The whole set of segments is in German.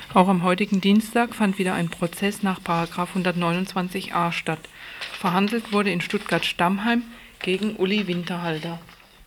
Auch am heutigen Dienstag fand wieder ein Prozess nach § 129a statt. Verhandelt wurde in Stuttgart-Stammheim gegen Uli Winterhalter.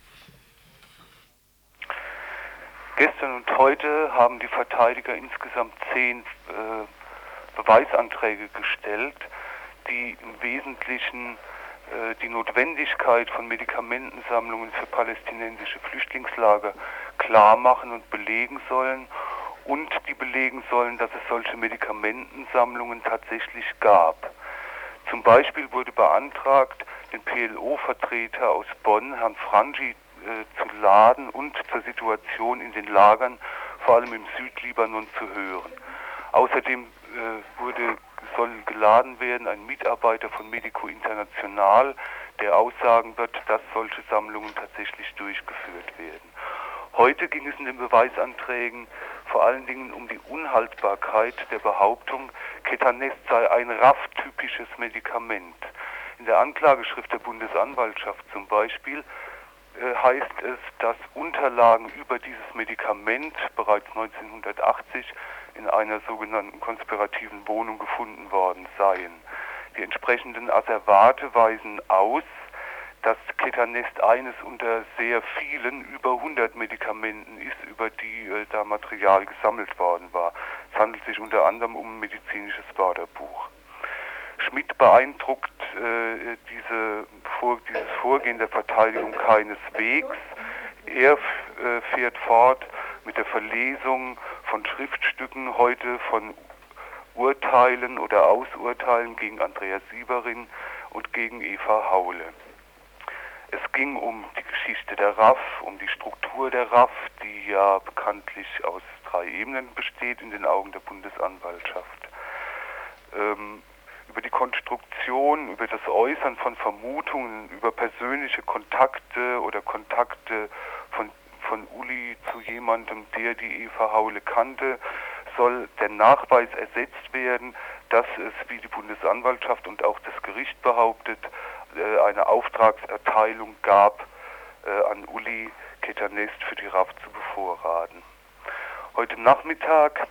Gestern und heute haben die Verteidiger insgesamt 10 Beweisanträge gestellt, die im Wesentlichen die Notwendigkeit von Medikamentensammlungen für palästinensische Flüchtlingslager klar machen und belegen sollen und die belegen sollen, dass es solche Medikamentensammlungen tatsächlich gab. Zum Beispiel wurde beantragt, den PLO-Vertreter aus Bonn, Herrn Frangi, zu laden und zur Situation in den Lagern, vor allem im Südlibanon, zu hören. Außerdem soll geladen werden ein Mitarbeiter von Medico International, der aussagen wird, dass solche Sammlungen tatsächlich durchgeführt werden. Heute ging es in den Beweisanträgen vor allen Dingen um die Unhaltbarkeit der Behauptung, Ketanest sei ein RAF-typisches Medikament. In der Anklageschrift der Bundesanwaltschaft zum Beispiel heißt es, dass Unterlagen über dieses Medikament bereits 1980 in einer sogenannten konspirativen Wohnung gefunden worden seien. Die entsprechenden Asservate weisen aus, dass Ketanest eines unter sehr vielen, über 100 Medikamenten ist, über die da Material gesammelt worden war. Es handelt sich unter anderem um ein medizinisches Wörterbuch. Schmidt beeindruckt dieses Vorgehen der Verteidigung keineswegs. Er fährt fort mit der Verlesung von Schriftstücken, heute von Urteilen oder Ausurteilen gegen Andreas Sieberin und gegen Eva Haule. Es ging um die Geschichte der RAF, um die Struktur der RAF, die ja bekanntlich aus 3 Ebenen besteht in den Augen der Bundesanwaltschaft. Über die Konstruktion, über das Äußern von Vermutungen, über persönliche Kontakte oder Kontakte von Uli zu jemandem, der die Eva Haule kannte, soll der Nachweis ersetzt werden, dass es, wie die Bundesanwaltschaft und auch das Gericht behauptet, eine Auftragserteilung gab, an Uli Ketanest für die RAF zu bevorraten. Heute Nachmittag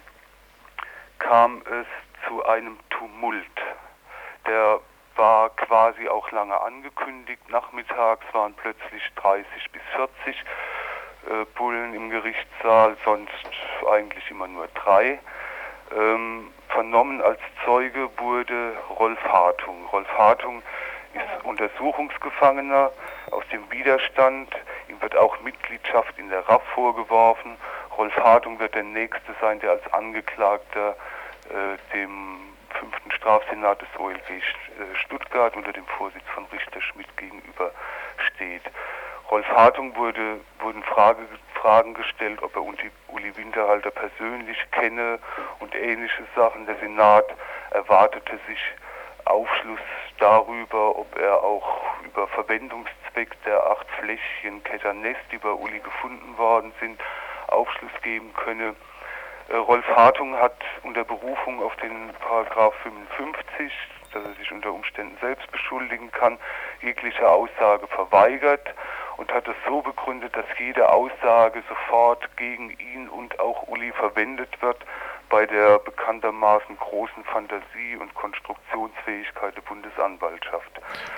kam es zu einem Tumult. Der war quasi auch lange angekündigt. Nachmittags waren plötzlich 30 bis 40 Bullen im Gerichtssaal, sonst eigentlich immer nur 3. Vernommen als Zeuge wurde Rolf Hartung. Rolf Hartung ist Untersuchungsgefangener aus dem Widerstand. Ihm wird auch Mitgliedschaft in der RAF vorgeworfen. Rolf Hartung wird der Nächste sein, der als Angeklagter dem 5. Strafsenat des OLG Stuttgart unter dem Vorsitz von Richter Schmidt gegenüber steht. Rolf Hartung wurden Fragen gestellt, ob er Uli Winterhalter persönlich kenne und ähnliche Sachen. Der Senat erwartete sich Aufschluss darüber, ob er auch über Verwendungszweck der 8 Fläschchen Ketanest, die bei Uli gefunden worden sind, Aufschluss geben könne. Rolf Hartung hat unter Berufung auf den Paragraph 55, dass er sich unter Umständen selbst beschuldigen kann, jegliche Aussage verweigert und hat es so begründet, dass jede Aussage sofort gegen ihn und auch Uli verwendet wird, bei der bekanntermaßen großen Fantasie und Konstruktionsfähigkeit der Bundesanwaltschaft.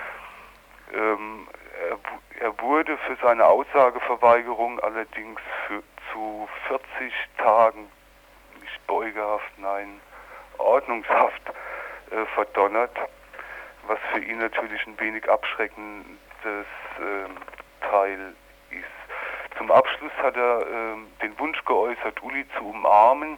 Er wurde für seine Aussageverweigerung allerdings zu 40 Tagen, nicht Beugehaft, nein, Ordnungshaft verdonnert, was für ihn natürlich ein wenig abschreckendes Teil ist. Zum Abschluss hat er den Wunsch geäußert, Uli zu umarmen.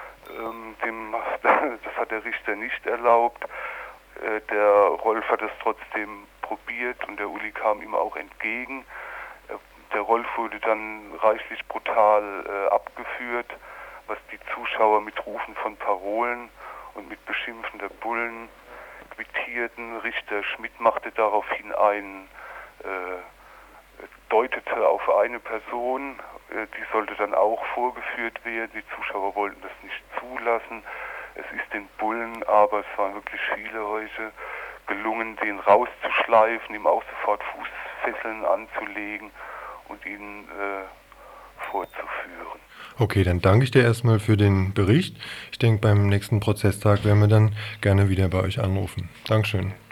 Das hat der Richter nicht erlaubt. Der Rolf hat es trotzdem probiert und der Uli kam ihm auch entgegen. Der Rolf wurde dann reichlich brutal abgeführt, was die Zuschauer mit Rufen von Parolen und mit Beschimpfen der Bullen quittierten. Richter Schmidt machte daraufhin deutete auf eine Person, die sollte dann auch vorgeführt werden. Die Zuschauer wollten das nicht zulassen. Es ist den Bullen, aber es waren wirklich viele heute, gelungen, den rauszuschleifen, ihm auch sofort Fußfesseln anzulegen und ihn vorzuführen. Okay, dann danke ich dir erstmal für den Bericht. Ich denke, beim nächsten Prozesstag werden wir dann gerne wieder bei euch anrufen. Dankeschön.